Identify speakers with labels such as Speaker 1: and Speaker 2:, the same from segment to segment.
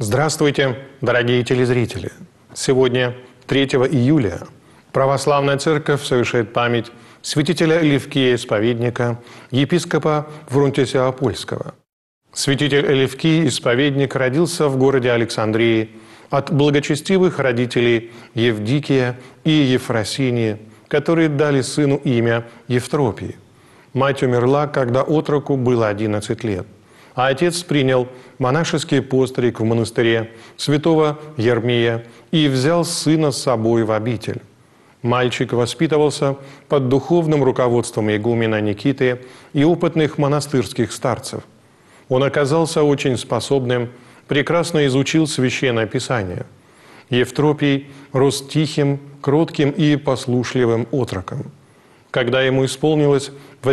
Speaker 1: Здравствуйте, дорогие телезрители! Сегодня, 3 июля, Православная Церковь совершает память святителя Левкия Исповедника, епископа Врунтисиопольского. Святитель Левкий Исповедник родился в городе Александрии от благочестивых родителей Евдикия и Ефросинии, которые дали сыну имя Евтропий. Мать умерла, когда отроку было 11 лет, а отец принял монашеский постриг в монастыре святого Ермия и взял сына с собой в обитель. Мальчик воспитывался под духовным руководством игумена Никиты и опытных монастырских старцев. Он оказался очень способным, прекрасно изучил Священное Писание. Евтропий рос тихим, кротким и послушливым отроком. Когда ему исполнилось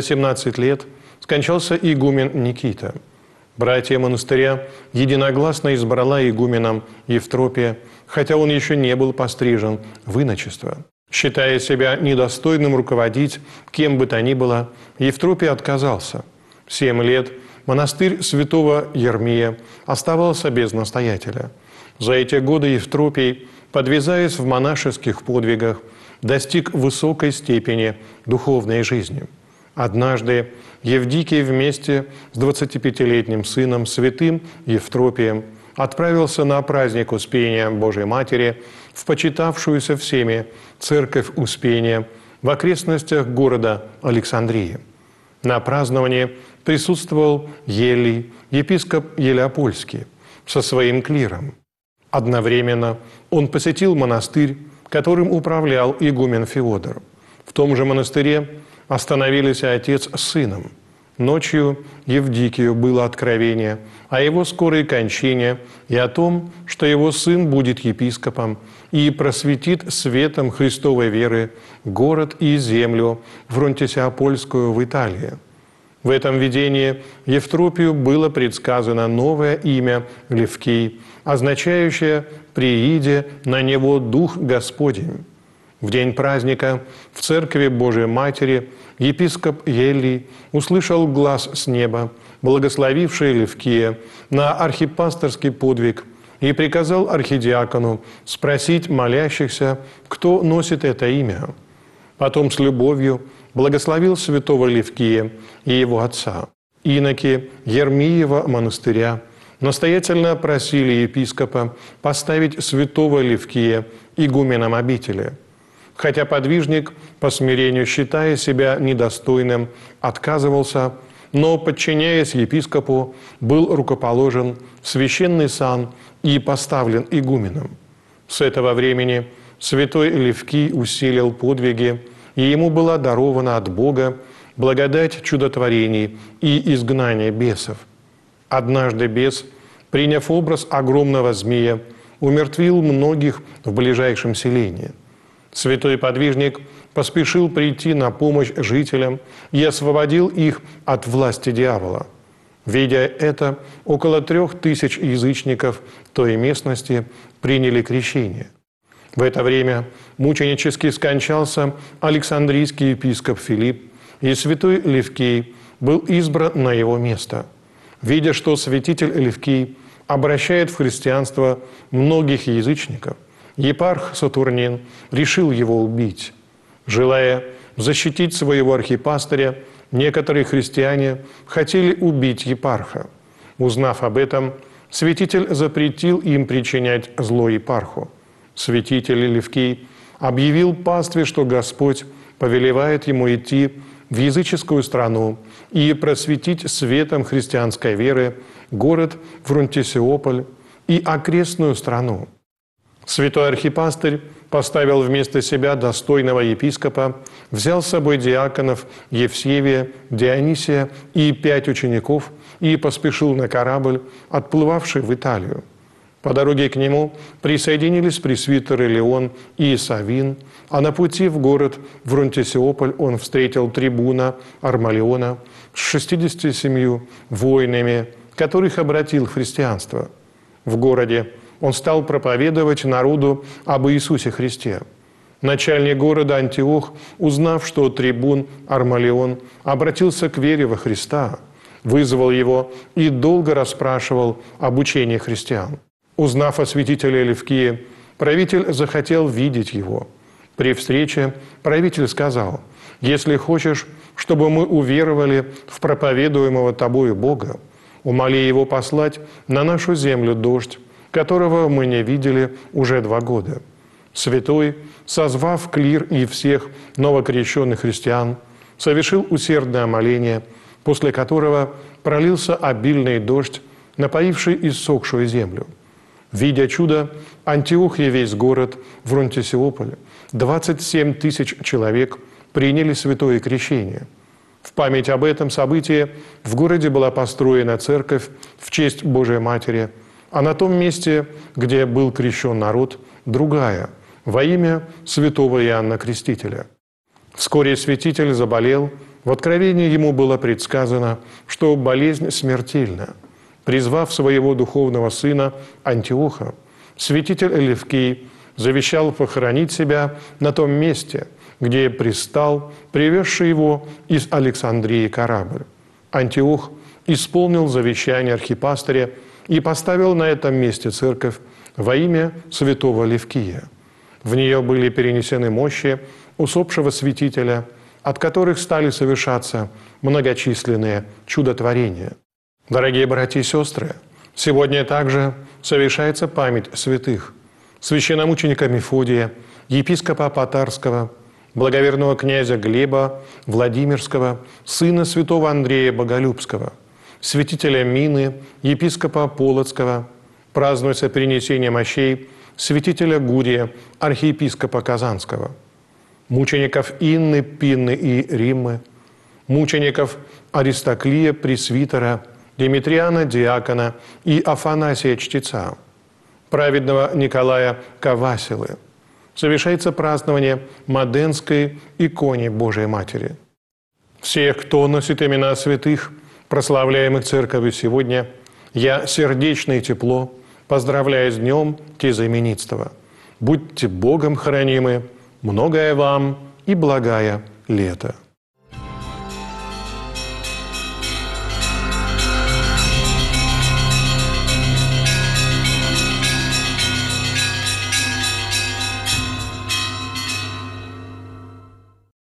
Speaker 1: 18 лет, скончался игумен Никита. Братья монастыря единогласно избрала игуменом Евтропия, хотя он еще не был пострижен в иночество. Считая себя недостойным руководить кем бы то ни было, Евтропий отказался. 7 лет монастырь святого Ермия оставался без настоятеля. За эти годы Евтропий, подвязаясь в монашеских подвигах, достиг высокой степени духовной жизни. Однажды Евдикий вместе с 25-летним сыном, святым Евтропием, отправился на праздник Успения Божией Матери в почитавшуюся всеми церковь Успения в окрестностях города Александрии. На праздновании присутствовал Елий, епископ Елеопольский, со своим клиром. Одновременно он посетил монастырь, которым управлял игумен Феодор. В том же монастыре остановились отец с сыном. Ночью Евдикию было откровение о его скорой кончине и о том, что его сын будет епископом и просветит светом Христовой веры город и землю Врунтисиопольскую в Италии. В этом видении Евтропию было предсказано новое имя Левкий, означающее «прииде на него Дух Господень». В день праздника в церкви Божией Матери епископ Елий услышал глас с неба, благословивший Левкия на архипасторский подвиг, и приказал архидиакону спросить молящихся, кто носит это имя. Потом с любовью благословил святого Левкия и его отца. Иноки Ермиева монастыря настоятельно просили епископа поставить святого Левкия игуменом обители. Хотя подвижник, по смирению считая себя недостойным, отказывался, но, подчиняясь епископу, был рукоположен в священный сан и поставлен игуменом. С этого времени святой Левкий усилил подвиги, и ему была дарована от Бога благодать чудотворений и изгнания бесов. Однажды бес, приняв образ огромного змея, умертвил многих в ближайшем селении. Святой подвижник поспешил прийти на помощь жителям и освободил их от власти дьявола. Видя это, около 3000 язычников той местности приняли крещение. В это время мученически скончался Александрийский епископ Филипп, и святой Левкий был избран на его место. Видя, что святитель Левкий обращает в христианство многих язычников, епарх Сатурнин решил его убить. Желая защитить своего архипастыря, некоторые христиане хотели убить епарха. Узнав об этом, святитель запретил им причинять зло епарху. Святитель Левкий объявил пастве, что Господь повелевает ему идти в языческую страну и просветить светом христианской веры город Врунтисиополь и окрестную страну. Святой архипастырь поставил вместо себя достойного епископа, взял с собой диаконов Евсевия, Дионисия и 5 учеников и поспешил на корабль, отплывавший в Италию. По дороге к нему присоединились пресвитеры Леон и Савин, а на пути в город Врунтисиополь он встретил трибуна Армалиона с 67 воинами, которых обратил в христианство. В городе он стал проповедовать народу об Иисусе Христе. Начальник города Антиох, узнав, что трибун Армалион обратился к вере во Христа, вызвал его и долго расспрашивал об учении христиан. Узнав о святителе Левкии, правитель захотел видеть его. При встрече правитель сказал: «Если хочешь, чтобы мы уверовали в проповедуемого тобою Бога, умоли его послать на нашу землю дождь, которого мы не видели уже 2 года». Святой, созвав клир и всех новокрещенных христиан, совершил усердное моление, после которого пролился обильный дождь, напоивший иссохшую землю. Видя чудо, Антиох и весь город Врунтисиополь, 27 тысяч человек, приняли святое крещение. В память об этом событии в городе была построена церковь в честь Божией Матери, а на том месте, где был крещен народ, другая, во имя святого Иоанна Крестителя. Вскоре святитель заболел, в Откровении ему было предсказано, что болезнь смертельна. Призвав своего духовного сына Антиоха, святитель Левкий завещал похоронить себя на том месте, где пристал привезший его из Александрии корабль. Антиох исполнил завещание архипастыря и поставил на этом месте церковь во имя святого Левкия. В нее были перенесены мощи усопшего святителя, от которых стали совершаться многочисленные чудотворения. Дорогие братья и сестры, сегодня также совершается память святых: священномученика Мефодия, епископа Апатарского, благоверного князя Глеба Владимирского, сына святого Андрея Боголюбского, святителя Мины, епископа Полоцкого. Празднуется принесение мощей святителя Гурия, архиепископа Казанского, мучеников Инны, Пинны и Риммы, мучеников Аристоклия, пресвитера, Димитриана, диакона и Афанасия, чтеца, праведного Николая Кавасилы. Совершается празднование Маденской иконе Божией Матери. Всех, кто носит имена святых, прославляемых Церковью сегодня, я сердечно и тепло поздравляю с днем тезаименитства. Будьте Богом хранимы, многое вам и благая лето.